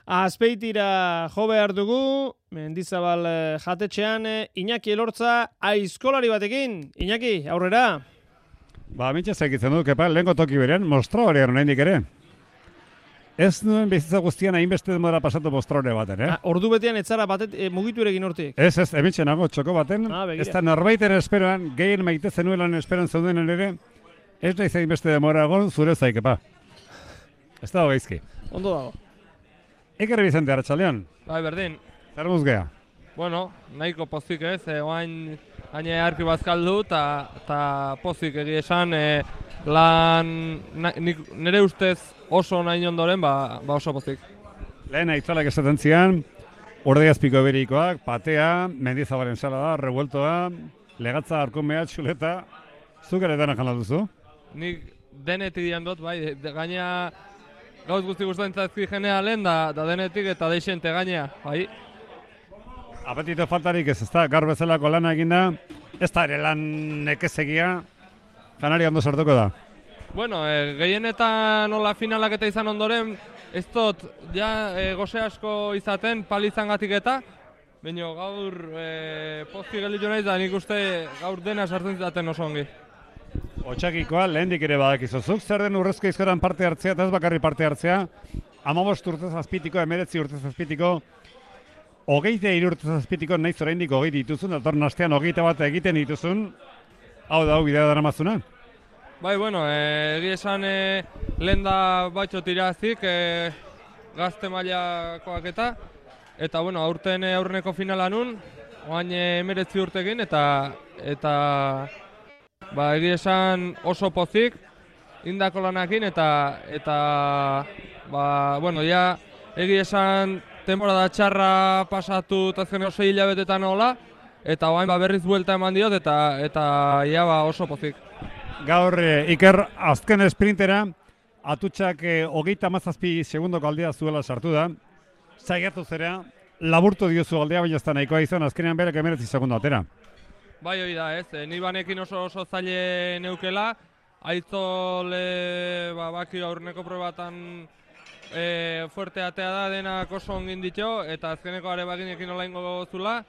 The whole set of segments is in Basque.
Azpeitira jo behar dugu, Mendizabal jatetxean, Iñaki Elortza aizkolari batekin. Iñaki, aurrera. Mitxe zekitzen dut, kepa, lehenko toki berean, mostradorean oraindik ere. Ez nuen bizitza guztian hainbeste denbora pasatu mostradore baten, Ordu betean etzara batet mugitu erekin hortik. Ez, emitxe nago txoko baten, ez da norbaiten esperoan, gehien maite zenuelan esperan zeudenen ere, ez nahi zein beste denbora egon zure zaik, kepa. Ez dago gaizki. Ondo dago. Iker Bizente, Arratxaldeon. Bai, berdin. Zer muzgea? Bueno, nahiko pozik ez, oain haine harki bazkaldu eta pozik egia esan lan nire ustez oso nahi ondoren, oso pozik. Lehen aitzalak esaten zian, Ordeazpiko berikoak, patea, Mendizabalen salada, revueltoa, legatza, arkumea, txuleta, zuk ere dena jala duzu? Nik denetik dian dut, bai, gaina gauz guzti guztien zazki jenea lehen da denetik eta deixente gainea, bai. Apetito faltarik ez da, gaur bezalako lana eginda, ez da ere lan nekezegia, janari ondo sortuko da. Bueno, gehienetan nola finalak eta izan ondoren, ez dut, goze asko izaten palizangatik eta, baina gaur pozki gelditu naiz da nik uste gaur dena sartzen izaten oso ongi. Otsakikoa, lehendik ere badakizuzuk, zer den urrezko izkoran parte hartzea, eta ez bakarri parte hartzea, 15 urtez azpitiko, 19 urtez azpitiko, 23 urtez azpitiko, nahiz oraindik 20 dituzun, datorren astean 21 egiten dituzun, hau da, bidea dara mazuna? Bai, bueno, egia esan lehen da batxo tirazik, gazte mailakoak eta bueno, aurten aurreneko finala nun, oain 19 urtekin, eta egia esan oso pozik, indako lanakin, eta bueno, egia esan temporada txarra pasatu eta azken 6 hilabetetan hola, eta oain berriz buelta eman diot, eta oso pozik. Gaur, Iker, azken sprintera, atutxak 37 segundoko aldea zuela sartu da, zaigertu zera, laburtu diozu aldea, baina ez da nahikoa izan, azkenean berek 19 segundo atera. Bai, hori da, ez. Ni banekin oso zaile neukela, aitzole baki aurreneko probatan fuerte atea da, denak oso ongin ditxo, eta azkeneko are baginekin nola ingo zula.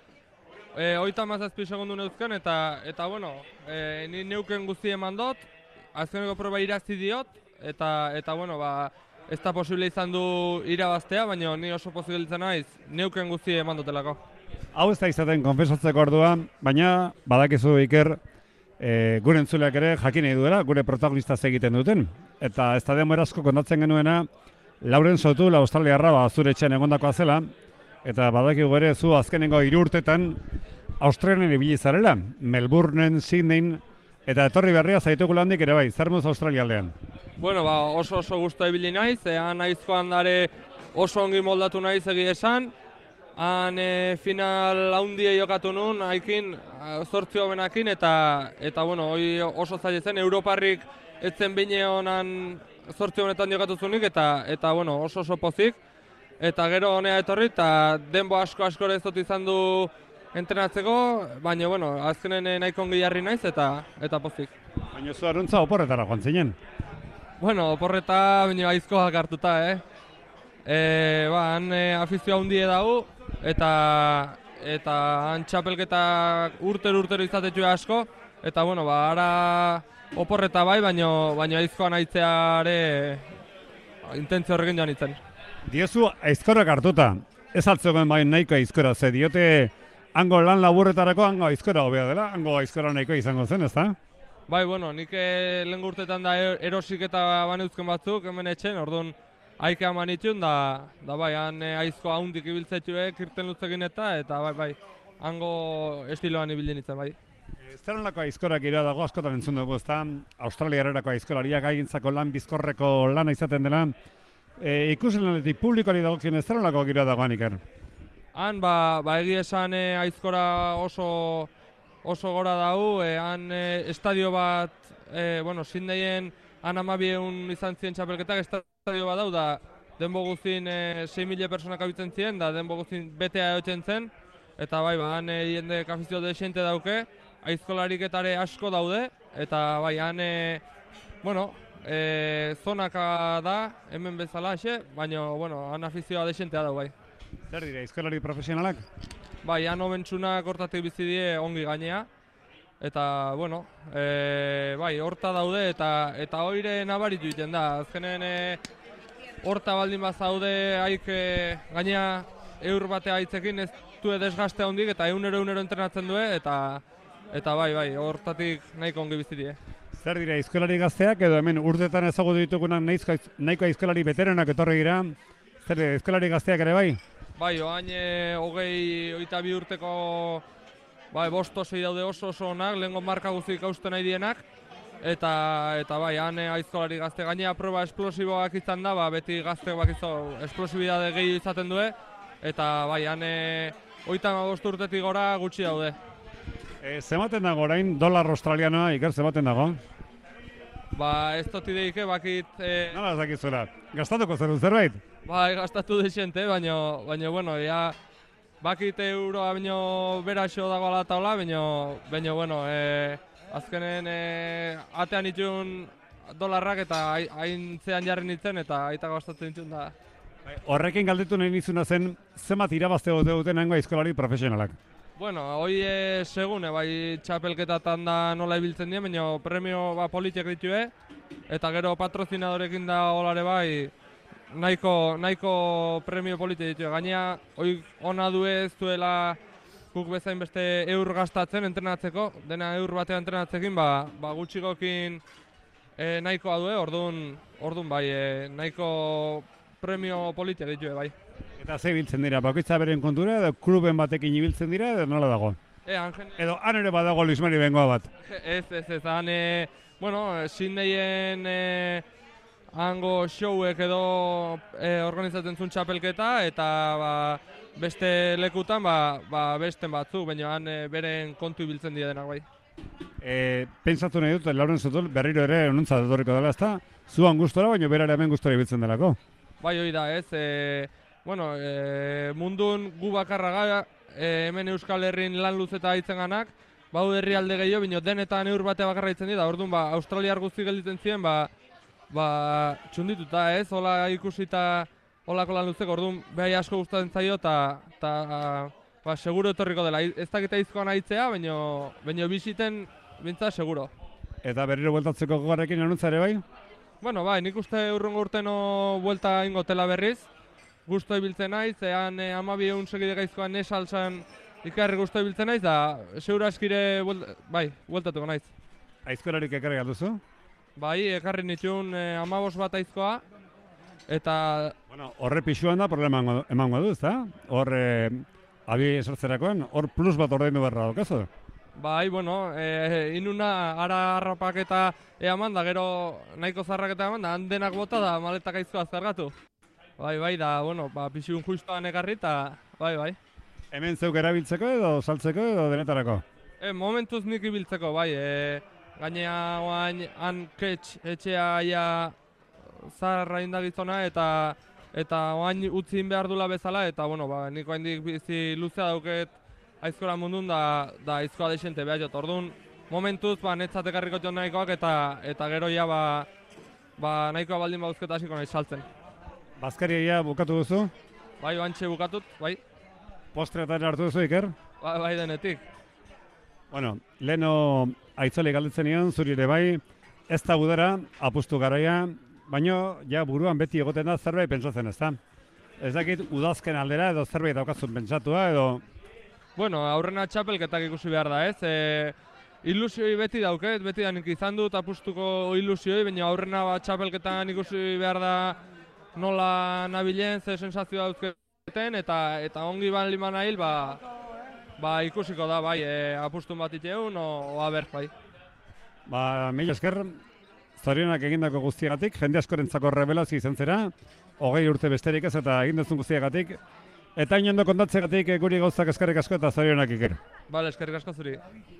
37 segundu neuzken, eta bueno, ni neuken guzti eman dut, azkeneko proba irazi diot, eta bueno, ez da posible izan du irabaztea, baina ni oso posibilitzen naiz, neuken guzti eman dutelako. Hau ez da izaten konfesatzeko ordua, baina badakizu Iker, gure entzuleak ere jakin nahi duela, gure protagonista egiten duten. Eta ez da denbora asko kontatzen genuena, Lauren Sotu, australiarra zure etxean egondakoa zela, eta badakigu ere zu azkenengo 3 urtetan Australian ibili zarela, Melbourneen, Sydneyn, eta etorri berria zaituko landik ere bai, zer muz Australialdean? Bueno, oso guztua ibili naiz, han aizkoan dare oso ongi moldatu naiz egia esan, han final haundie jokatu nun, haikin, 8 hobenakin, eta bueno, hoi oso zaila zen, Europarrik etzen bine honan 8 honetan jokatu zunik, eta bueno, oso pozik. Eta gero honea etorri, eta denbo asko ez dut izan du entrenatzeko, baina bueno, azkenen nahiko ongi jarri naiz, eta pozik. Baina zu aruntza oporretara joan zinen? Bueno, oporreta baina aizkoak hartuta, han afizioa hundie dago, eta han txapelketak urtero izatetxua asko, eta bueno, ara oporreta bai, baina aizkoan aitzeare intentzio horrekin joan itzen. Diozu aizkorak hartuta, ez altzegoen bai nahiko aizkora, ze diote hango lan laburretarako hango aizkora hobea dela, hango aizkora nahiko izango zen, ezta? Bai, bueno, nik lehen urtetan da erosik eta baneuzken batzuk, hemen etxen, orduan haikea manitxun, da bai, han aizko haundik ibiltzetxuek, irten lutzekin eta bai, hango estiloan ibilden itzen, bai. Zer nolako aizkorak ira dago askotan entzun dugu, ezta? Australiarerako aizkolariak aigintzako lan bizkorreko lana izaten dela, ikusenetik publikoari dagokien ez zer nolako gira dagoan Iker? Han, egia esan aizkora oso gora dago, han estadio bat, bueno, Sydneyen han 12 izan ziren txapelketak, estadio bat dau, da denbo guztien 6.000 personak abitzen ziren, da denbo guztien betea egotzen zen, eta bai, han jende afizio desente dauke, aizkolarik etare asko daude, eta bai, han, bueno, zonaka da, hemen bezala xe, baina, bueno, han afizioa desentea da, bai. Zer dira, aizkolari profesionalak? Bai, han obentsunak hortatik bizi die ongi gainea, eta, bueno, bai, horta daude, eta hoire nabaritu egiten da. Azkenen, horta baldin bazaude, haik gainea eur batea haitzekin ez du desgaste handik, eta egunero entrenatzen du, eta bai, hortatik nahiko ongi bizi die. Zer dira, aizkolari gazteak edo hemen urtetan ezagutu ditugunak nahiko aizkolari beteranak etorri dira? Zer dira, aizkolari gazteak ere bai? Bai, oain 22 urteko bai, 5-6 daude oso onak, lehengo marka guztik hausten nahi dienak, eta bai, han aizkolari gazte gainea proba esplosiboak izan da, beti gazteak bakizu esplosibidade gehiago izaten du, eta bai, han 35 urtetik gora gutxi daude. Zematen dago orain, dolar australianoa, Iker, zematen dago? Ba, ez dut ideike, bakit... Nola zakizula, gastatuko zerun zerbait? Bai, gastatu desente, baina, bueno, ja, bakit euroa baino beraxo dago ala taula, baina, bueno, azkenen atean itxun dolarrak eta haintzean jarri nintzen eta aita gastatzen ditun da. Horrekin galdetu nahi nizuna zen, zemat irabazte duten hango aizkolari profesionalak? Bueno, hoi segune, bai txapelketatan da nola ibiltzen dien, baina premio politiak ditue, eta gero patrozinadorekin da olare bai, nahiko premio politik ditu. Gainea, hoi ona du ez duela guk bezain beste eur gastatzen entrenatzeko, dena eur batean entrenatzekin, gutxikokin nahikoa du, orduan bai, nahiko premio politik ditu, bai. Eta ze ibiltzen dira, bakoitza beren kontura, edo kluben batekin ibiltzen dira, edo nola dago? Edo han ere badago Luismari bengoa bat? Ez, han, bueno, Sydneyen hango showek edo organizatzen zuen txapelketa, eta beste lekutan besten batzuk, baina han beren kontu ibiltzen dira denak bai. Pentsatu nahi dut, Lauren Zotol berriro ere onuntzat etorriko dela, ezta? Zuan gustora, baina berare hemen gustora ibiltzen delako? Bai, hori da, ez. Bueno, mundun gu bakarra gara, hemen Euskal Herrin lan luzeta haitzen ganak, bau herrialde gehiago, bino denetan eur bate bakarra haitzen dira, orduan Australiar guzti gelditzen ziren, txundituta, ez, hola ikusita holako lan luzeko, orduan behai asko gustatzen zaio, eta seguro etorriko dela, ez dakita izkoan haitzea, baina bisiten bintza seguro. Eta berriro bueltatzeko gogarrekin anuntza ere bai? Bueno, bai, nik uste urrungo urteno buelta ingotela berriz, gusto ibiltzen naiz, ean 12 segide gaizkoan nesaltzan ikarri gusto ibiltzen naiz, da segura eskire bueltatuko naiz. Aizkolarik ekarri galduzu? Bai, ekarri nituen 15 bat aizkoa, eta... Bueno, horre pixuan da problema emango du, ezta? Hor, abi esortzerakoan, hor plus bat ordaindu beharra daukazu? Bai, bueno, inuna ara harrapak eta eaman da, gero nahiko zarrak eta eman da, handenak bota da maletak aizkoa zergatu. Bai, da, bueno, pixun justuan ekarri eta, bai. Hemen zeuk erabiltzeko edo saltzeko edo denetarako? Momentuz nik ibiltzeko, bai, gainea oain han etxea ia zarra indagizona eta oain utzin behar dula bezala, eta, bueno, niko haindik bizi luzea dauket aizkola mundun da aizkoa desente behar jot. Orduan, momentuz, netzat ekarriko joan nahikoak eta gero ja, nahikoa baldin bauzketa hasiko nahi saltzen. Bazkaria bukatu duzu? Bai, bantxe bukatut, bai. Postretan hartu duzu, Iker? Bai, denetik. Bueno, leheno aitzole galdetzen nion, zuri ere bai, ez da gudera, apustu garaia, baina ja buruan beti egoten da zerbait pentsatzen, ez da? Ez dakit udazken aldera edo zerbait daukazun pentsatua edo... Bueno, aurrena txapelketak ikusi behar da, ez? Ilusioi beti dauket, beti da nik izan dut apustuko ilusioi, baina aurrena txapelketan ikusi behar da nola nabilen, ze sensazioa dauzketen, eta ongi liman ahil, ikusiko da, bai, apustun bat iteun, o aber, bai. Mila esker, zorionak egindako guztiagatik, jende askorentzako revelazio izan zera, 20 urte besterik ez eta egin duzun guztiagatik, eta inondo kontatzegatik guri gauzak eskerrik asko eta zorionak Iker. Bale, eskerrik asko zuri.